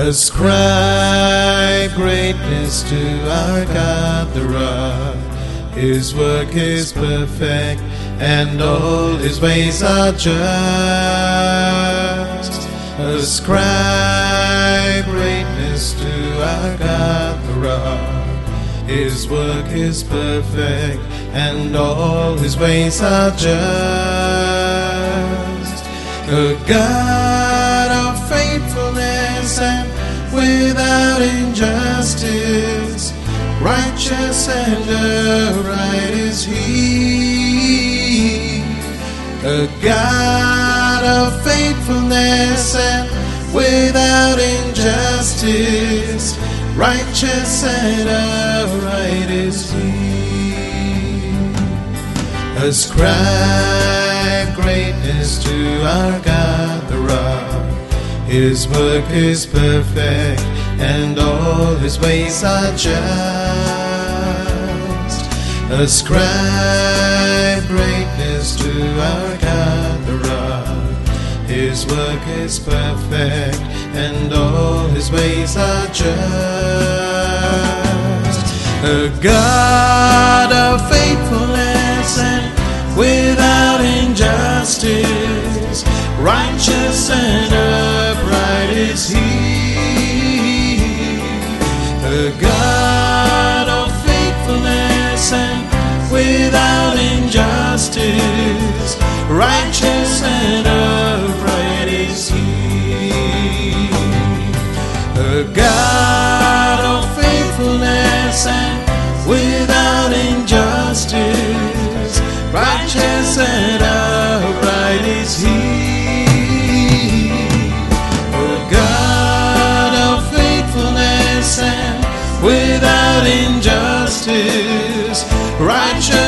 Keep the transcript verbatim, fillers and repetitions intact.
Ascribe greatness to our God the rock. His work is perfect, and all His ways are just. Ascribe greatness to our God the rock. His work is perfect, and all His ways are just. A God of faithfulness and without injustice, righteous and upright is He. A God of faithfulness and without injustice, righteous and upright is He. Ascribe greatness to our God the rock. His work is perfect, and all His ways are just. Ascribe greatness to our God the rock. His work is perfect, and all His ways are just. A God of faithfulness and without injustice, righteous and upright is He. A God of faithfulness and without injustice, righteous and upright is He. A God of faithfulness and without injustice, righteous and upright is He. A God of faithfulness and without injustice, righteous